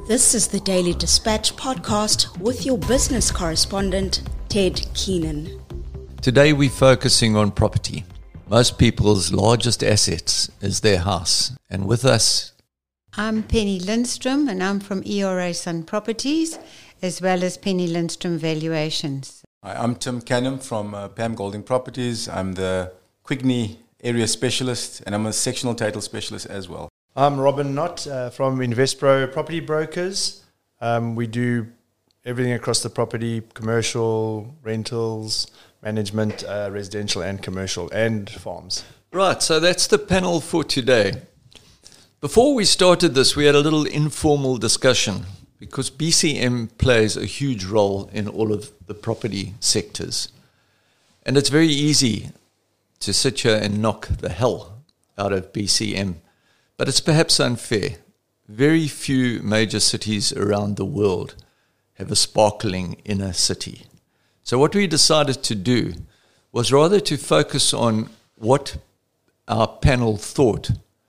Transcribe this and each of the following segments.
This is the Daily Dispatch podcast with your business correspondent, Ted Keenan. Today we're focusing on property. Most people's largest assets is their house. And with us, I'm Penny Lindstrom and I'm from ERA Sun Properties as well as Penny Lindstrom Valuations. Hi, I'm Tim Canham from Pam Golding Properties. I'm the Quigney area specialist and I'm a sectional title specialist as well. I'm Robin Knott from Investpro Property Brokers. We do everything across the property, commercial, rentals, management, residential and commercial, and farms. Right, so that's the panel for today. Before we started this, we had a little informal discussion because BCM plays a huge role in all of the property sectors. And it's very easy to sit here and knock the hell out of BCM. But it's perhaps unfair. Very few major cities around the world have a sparkling inner city. So what we decided to do was rather to focus on what our panel thought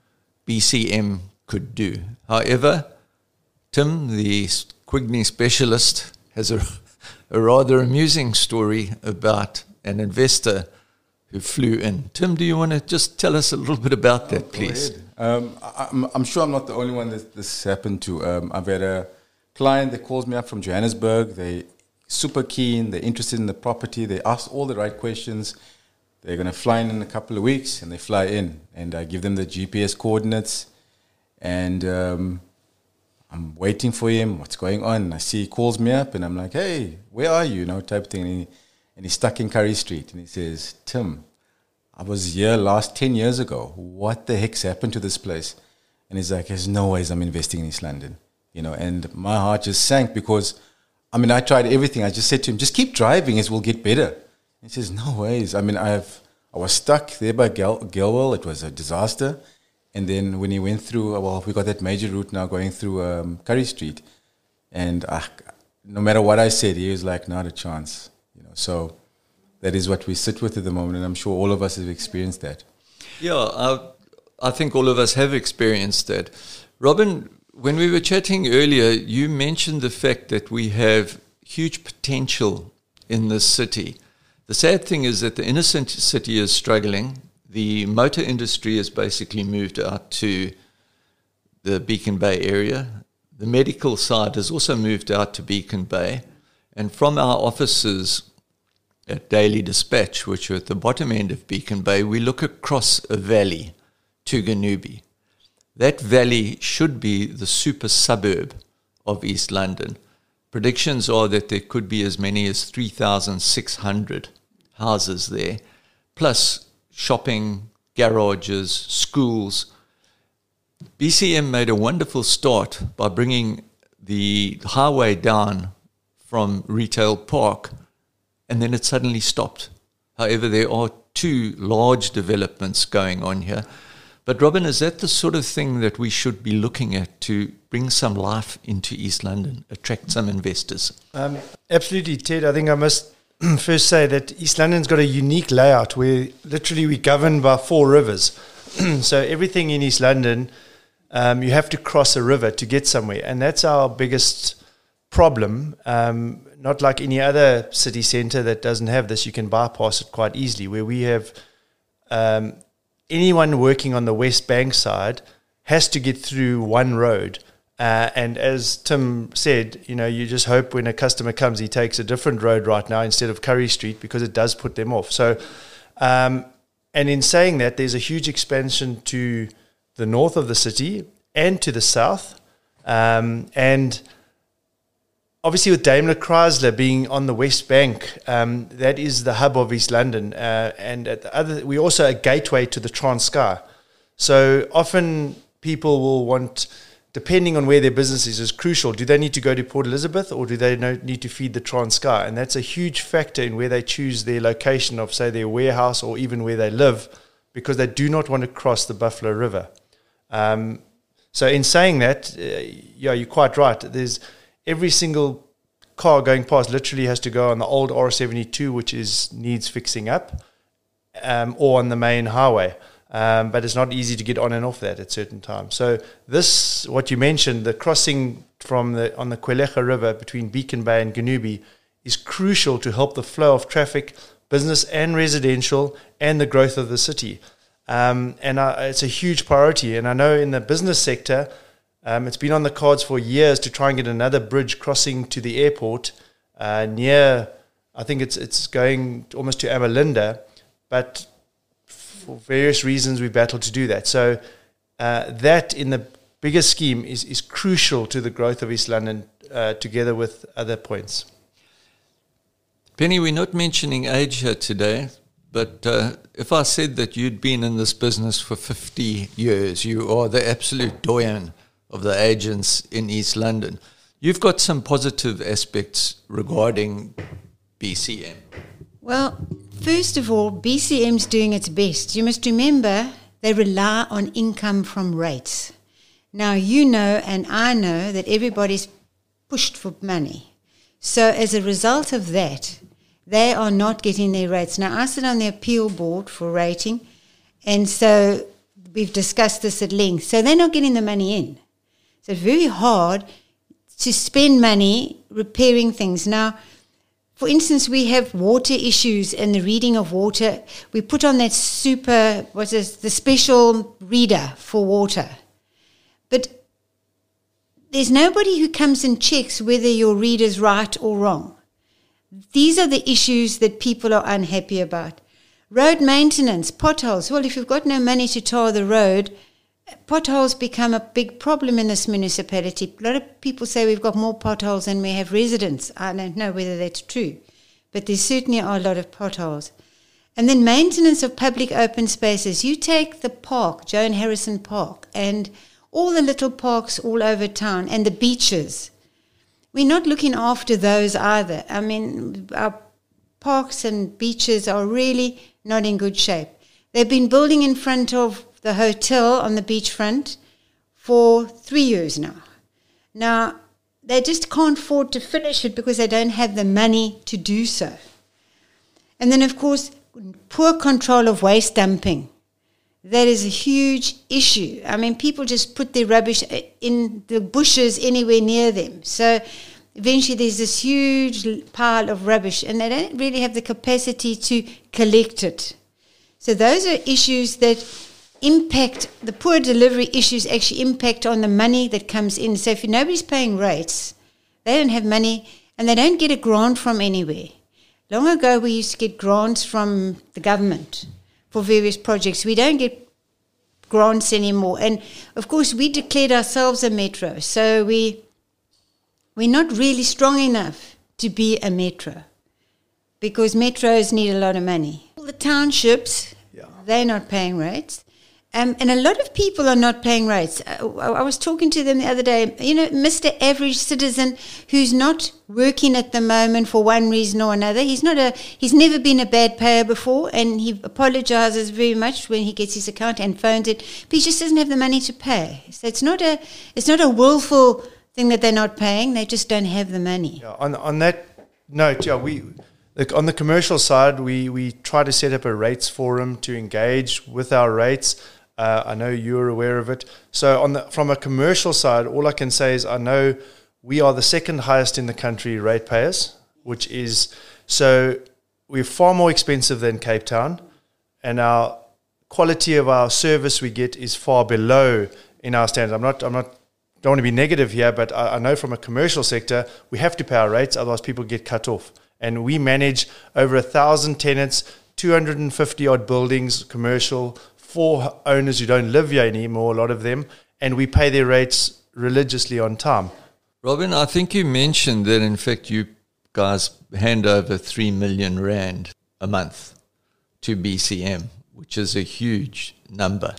BCM could do. However, Tim, the Quigney specialist, has a rather amusing story about an investor who flew in. Tim, do you want to just tell us a little bit about that, please? I'm sure I'm not the only one that this happened to. I've had a client that calls me up from Johannesburg. They're super keen. They're interested in the property. They ask all the right questions. They're going to fly in a couple of weeks, and they fly in. And I give them the GPS coordinates. And I'm waiting for him. What's going on? And I see he calls me up, and I'm like, hey, where are you? Type of thing. And he's stuck in Curry Street. And he says, Tim, I was here last 10 years ago. What the heck's happened to this place? And he's like, there's no ways I'm investing in East London. And my heart just sank because, I tried everything. I just said to him, just keep driving, it will get better. He says, no ways. I was stuck there by Gilwell. It was a disaster. And then when he went through, we got that major route now going through Curry Street. And no matter what I said, he was like, not a chance. So that is what we sit with at the moment, and I'm sure all of us have experienced that. Yeah, I think all of us have experienced that. Robin, when we were chatting earlier, you mentioned the fact that we have huge potential in this city. The sad thing is that the inner city is struggling. The motor industry has basically moved out to the Beacon Bay area. The medical side has also moved out to Beacon Bay. And from our offices at Daily Dispatch, which are at the bottom end of Beacon Bay, we look across a valley to Ganubi. That valley should be the super suburb of East London. Predictions are that there could be as many as 3,600 houses there, plus shopping, garages, schools. BCM made a wonderful start by bringing the highway down from Retail Park, and then it suddenly stopped. However, there are two large developments going on here. But Robin, is that the sort of thing that we should be looking at to bring some life into East London, attract some investors? Absolutely, Ted. I think I must first say that East London's got a unique layout where literally we're governed by 4 rivers. So everything in East London, you have to cross a river to get somewhere. And that's our biggest problem. Not like any other city centre that doesn't have this, you can bypass it quite easily. Where we have anyone working on the West Bank side has to get through one road. And as Tim said, you just hope when a customer comes, he takes a different road right now instead of Curry Street because it does put them off. So, and in saying that, there's a huge expansion to the north of the city and to the south. And obviously, with Daimler Chrysler being on the West Bank, that is the hub of East London, and we're also a gateway to the Transkei. So often people will want, depending on where their business is crucial. Do they need to go to Port Elizabeth or do they need to feed the Transkei? And that's a huge factor in where they choose their location of, say, their warehouse or even where they live, because they do not want to cross the Buffalo River. So in saying that, you're quite right. There's every single car going past literally has to go on the old R72, which needs fixing up, or on the main highway. But it's not easy to get on and off that at certain times. So this, what you mentioned, the crossing on the Kwelecha River between Beacon Bay and Ganubi is crucial to help the flow of traffic, business and residential, and the growth of the city. It's a huge priority. And I know in the business sector, it's been on the cards for years to try and get another bridge crossing to the airport near, I think it's going almost to Amalinda, but for various reasons we battled to do that. So that in the bigger scheme is crucial to the growth of East London, together with other points. Penny, we're not mentioning age here today, but if I said that you'd been in this business for 50 years, you are the absolute doyen of the agents in East London. You've got some positive aspects regarding BCM. Well, first of all, BCM's doing its best. You must remember they rely on income from rates. Now, you know and I know that everybody's pushed for money. So as a result of that, they are not getting their rates. Now, I sit on the appeal board for rating, and so we've discussed this at length. So they're not getting the money in. So it's very hard to spend money repairing things. Now, for instance, we have water issues and the reading of water. We put on that the special reader for water. But there's nobody who comes and checks whether your reader's right or wrong. These are the issues that people are unhappy about. Road maintenance, potholes. Well, if you've got no money to tar the road, potholes become a big problem in this municipality. A lot of people say we've got more potholes than we have residents. I don't know whether that's true, but there certainly are a lot of potholes. And then maintenance of public open spaces. You take the park, Joan Harrison Park, and all the little parks all over town, and the beaches. We're not looking after those either. I mean, our parks and beaches are really not in good shape. They've been building in front of the hotel on the beachfront for 3 years now. Now, they just can't afford to finish it because they don't have the money to do so. And then, of course, poor control of waste dumping. That is a huge issue. I mean, people just put their rubbish in the bushes anywhere near them. So eventually there's this huge pile of rubbish and they don't really have the capacity to collect it. So those are issues that impact, the poor delivery issues actually impact on the money that comes in. So if nobody's paying rates, they don't have money and they don't get a grant from anywhere. Long ago we used to get grants from the government for various projects. We don't get grants anymore. And, of course, we declared ourselves a metro. So we're not really strong enough to be a metro because metros need a lot of money. All the townships, they're not paying rates. And a lot of people are not paying rates. I was talking to them the other day. You know, Mr. Average Citizen who's not working at the moment for one reason or another. He's never been a bad payer before, and he apologizes very much when he gets his account and phones it. But he just doesn't have the money to pay. So it's not a willful thing that they're not paying. They just don't have the money. Yeah, on that note, on the commercial side, we try to set up a rates forum to engage with our rates. I know you're aware of it. So from a commercial side, all I can say is I know we are the second highest in the country ratepayers, which is, so we're far more expensive than Cape Town, and our quality of our service we get is far below in our standards. Don't want to be negative here, but I know from a commercial sector, we have to pay our rates, otherwise people get cut off. And we manage over 1,000 tenants, 250 odd buildings, commercial, 4 owners who don't live here anymore, a lot of them, and we pay their rates religiously on time. Robin, I think you mentioned that in fact you guys hand over 3 million rand a month to BCM, which is a huge number.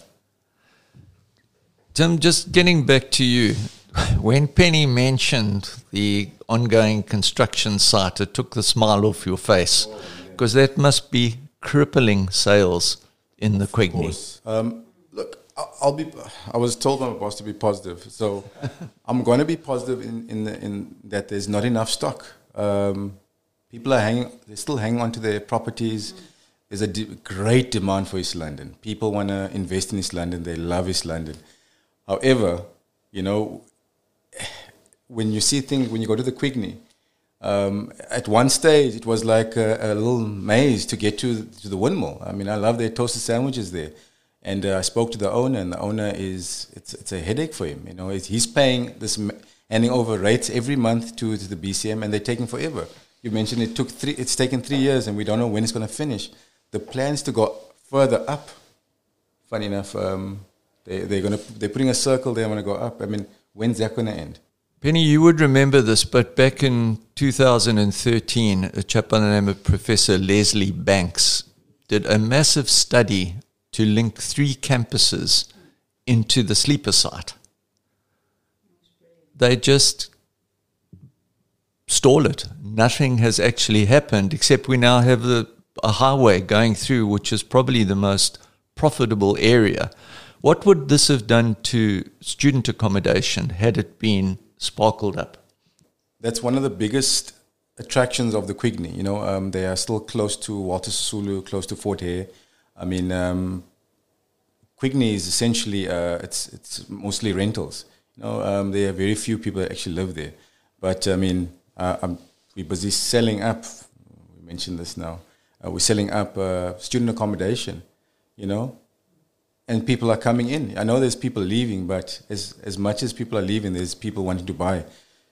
Tim, just getting back to you, when Penny mentioned the ongoing construction site, it took the smile off your face, because that must be crippling sales in the Quigney. Look, I was told by my boss to be positive, so I'm going to be positive in that there's not enough stock. People are they're still hanging on to their properties. There's a great demand for East London. People want to invest in East London. They love East London. However, when you see things, when you go to the Quigney, at one stage it was like a little maze to get to the windmill. I mean, I love their toasted sandwiches there. And I spoke to the owner, and the owner it's a headache for him. You know, he's paying this, handing over rates every month to the BCM, and they're taking forever. You mentioned it's taken 3 years, and we don't know when it's going to finish. The plans to go further up, funny enough, they're putting a circle there. I'm going to go up. I mean, when's that going to end? Penny, you would remember this, but back in 2013, a chap by the name of Professor Leslie Banks did a massive study to link 3 campuses into the sleeper site. They just stall it. Nothing has actually happened, except we now have a highway going through, which is probably the most profitable area. What would this have done to student accommodation had it been sparkled up? That's one of the biggest attractions of the Quigney. You know, they are still close to Walter Sisulu, close to Fort Hare. I mean, Quigney is essentially it's mostly rentals. You know, there are very few people that actually live there. But I mean, we're busy selling up. We mentioned this now. We're selling up student accommodation. You know, and people are coming in. I know there's people leaving, but as much as people are leaving, there's people wanting to buy.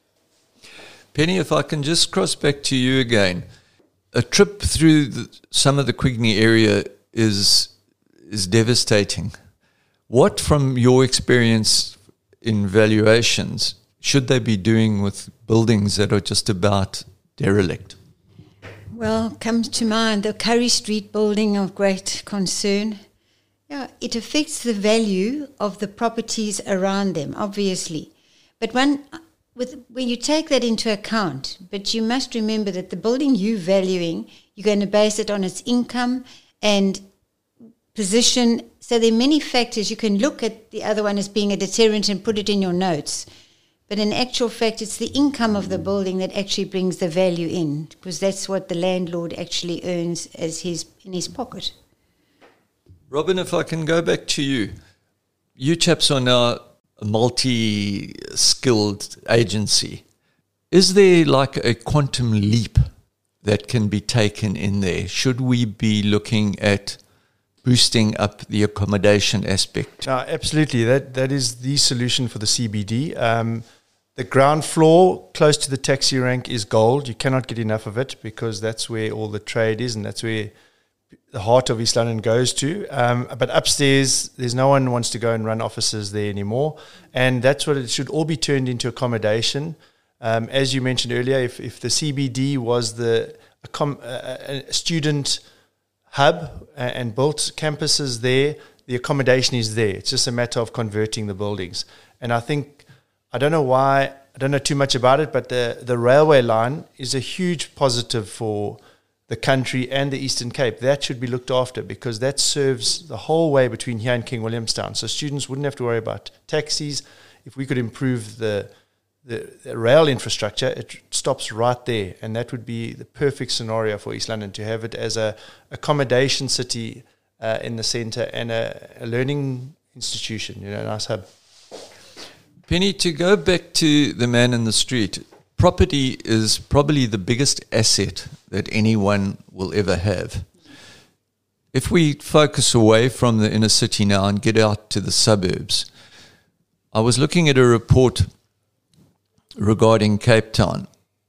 Penny, if I can just cross back to you again. A trip through some of the Quigney area is devastating. What, from your experience in valuations, should they be doing with buildings that are just about derelict? Well, comes to mind the Curry Street building of great concern. Yeah, it affects the value of the properties around them, obviously. But when you take that into account, but you must remember that the building you're valuing, you're going to base it on its income and position. So there are many factors. You can look at the other one as being a deterrent and put it in your notes. But in actual fact, it's the income of the building that actually brings the value in, because that's what the landlord actually earns in his pocket. Robin, if I can go back to you. You chaps are now a multi-skilled agency. Is there like a quantum leap that can be taken in there? Should we be looking at boosting up the accommodation aspect? Absolutely. That is the solution for the CBD. The ground floor close to the taxi rank is gold. You cannot get enough of it because that's where all the trade is and that's where the heart of East London goes to. But upstairs, there's no one wants to go and run offices there anymore. And that's what it should all be turned into accommodation. As you mentioned earlier, if the CBD was a student hub and built campuses there, the accommodation is there. It's just a matter of converting the buildings. And I don't know why, I don't know too much about it, but the railway line is a huge positive for the country and the Eastern Cape. That should be looked after because that serves the whole way between here and King Williamstown. So students wouldn't have to worry about taxis. If we could improve the rail infrastructure, it stops right there. And that would be the perfect scenario for East London, to have it as a accommodation city in the centre and a learning institution, a nice hub. Penny, to go back to the man in the street, property is probably the biggest asset that anyone will ever have. If we focus away from the inner city now and get out to the suburbs, I was looking at a report regarding Cape Town.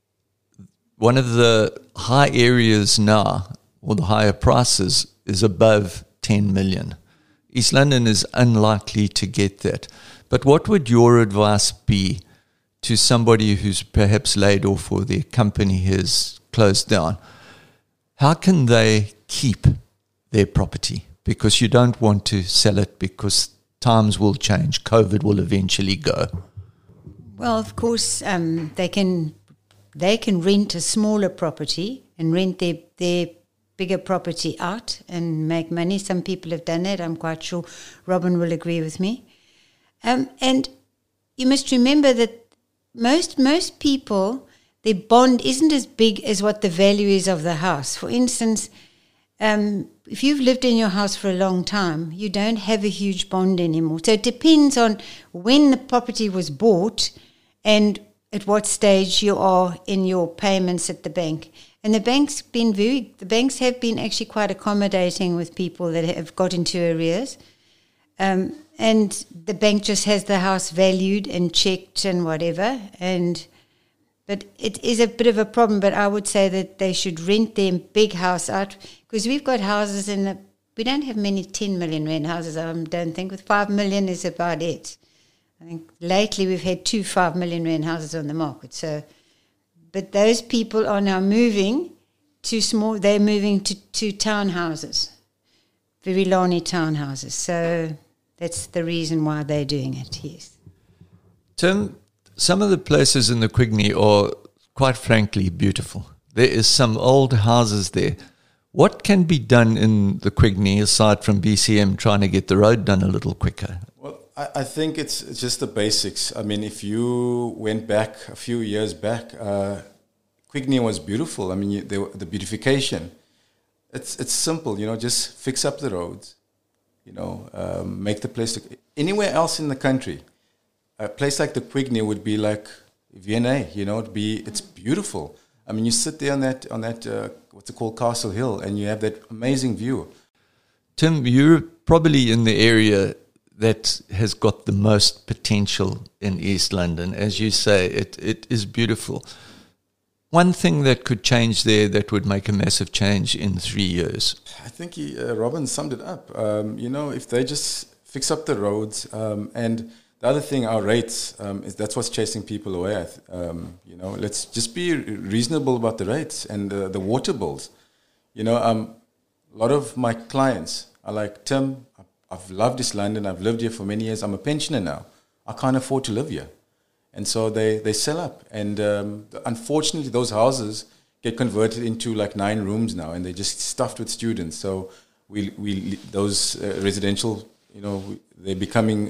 One of the high areas now, or the higher prices, is above 10 million. East London is unlikely to get that. But what would your advice be to somebody who's perhaps laid off or their company has closed down? How can they keep their property? Because you don't want to sell it because times will change. COVID will eventually go. Well, of course, they can rent a smaller property and rent their bigger property out and make money. Some people have done that. I'm quite sure Robin will agree with me. And you must remember that most people, their bond isn't as big as what the value is of the house. For instance, if you've lived in your house for a long time, you don't have a huge bond anymore. So it depends on when the property was bought and at what stage you are in your payments at the bank. And the banks have been actually quite accommodating with people that have got into arrears. And the bank just has the house valued and checked and whatever. But it is a bit of a problem. But I would say that they should rent their big house out, because we've got houses we don't have many 10 million rand houses, I don't think. With 5 million is about it. I think lately we've had 2 5 million rand houses on the market. So, but those people are now moving to they're moving to townhouses, Virilani townhouses. So that's the reason why they're doing it, yes. Tim, some of the places in the Quigney are, quite frankly, beautiful. There is some old houses there. What can be done in the Quigney aside from BCM trying to get the road done a little quicker? Well, I think it's just the basics. I mean, if you went back a few years back, Quigney was beautiful. I mean, the beautification. It's simple, just fix up the roads, make the place look. Anywhere else in the country, a place like the Quigney would be like V&A, it's beautiful. I mean, you sit there on that what's it called, Castle Hill, and you have that amazing view. Tim, you're probably in the area that has got the most potential in East London. As you say, it is beautiful. One thing that could change there that would make a massive change in 3 years. I think Robin summed it up. If they just fix up the roads, and the other thing, our rates, is that's what's chasing people away. Let's just be reasonable about the rates and the water bills. A lot of my clients are like, Tim, I've loved East London. I've lived here for many years. I'm a pensioner now. I can't afford to live here. And so they sell up. And unfortunately, those houses get converted into like 9 rooms now, and they're just stuffed with students. So those residential, they're becoming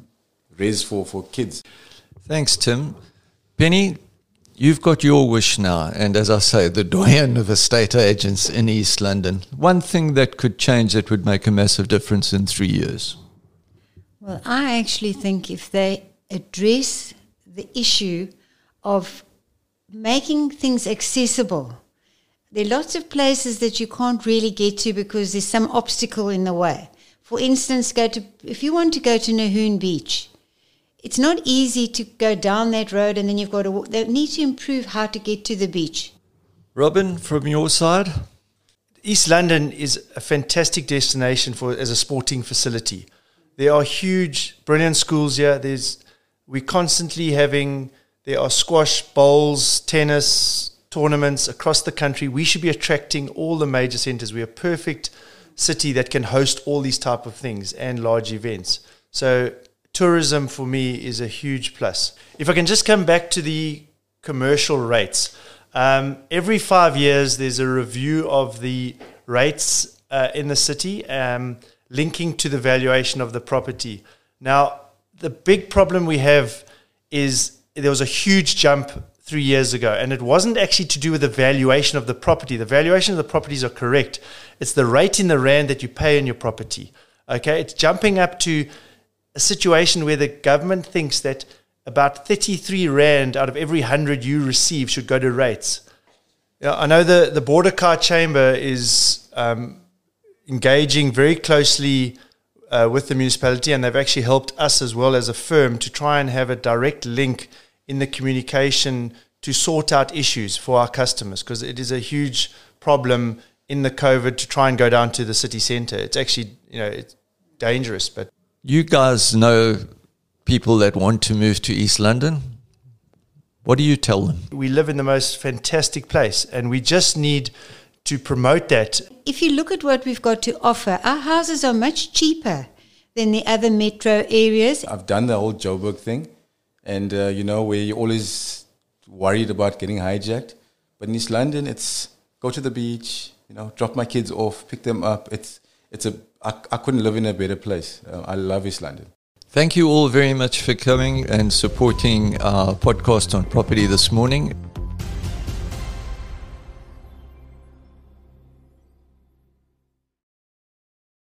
res for kids. Thanks, Tim. Penny, you've got your wish now, and as I say, the doyen of estate agents in East London. One thing that could change that would make a massive difference in 3 years. Well, I actually think if they address the issue of making things accessible. There are lots of places that you can't really get to because there's some obstacle in the way. For instance, if you want to go to Nahoon Beach, it's not easy to go down that road and then you've got to walk. They need to improve how to get to the beach. Robin, from your side? East London is a fantastic destination as a sporting facility. There are huge, brilliant schools here. We're constantly there are squash, bowls, tennis, tournaments across the country. We should be attracting all the major centres. We're a perfect city that can host all these type of things and large events. So tourism for me is a huge plus. If I can just come back to the commercial rates. Every 5 years there's a review of the rates in the city, linking to the valuation of the property. Now, the big problem we have is there was a huge jump 3 years ago, and it wasn't actually to do with the valuation of the property. The valuation of the properties are correct. It's the rate in the rand that you pay on your property. Okay, it's jumping up to a situation where the government thinks that about 33 rand out of every 100 you receive should go to rates. I know the Border Car Chamber is engaging very closely with the municipality, and they've actually helped us as well as a firm to try and have a direct link in the communication to sort out issues for our customers, because it is a huge problem in the COVID to try and go down to the city centre. It's actually, it's dangerous. But you guys know people that want to move to East London. What do you tell them? We live in the most fantastic place, and we just need to promote that. If you look at what we've got to offer, our houses are much cheaper than the other metro areas. I've done the whole Joburg thing, and where you're always worried about getting hijacked. But in East London, it's go to the beach, drop my kids off, pick them up. I couldn't live in a better place. I love East London. Thank you all very much for coming and supporting our podcast on property this morning.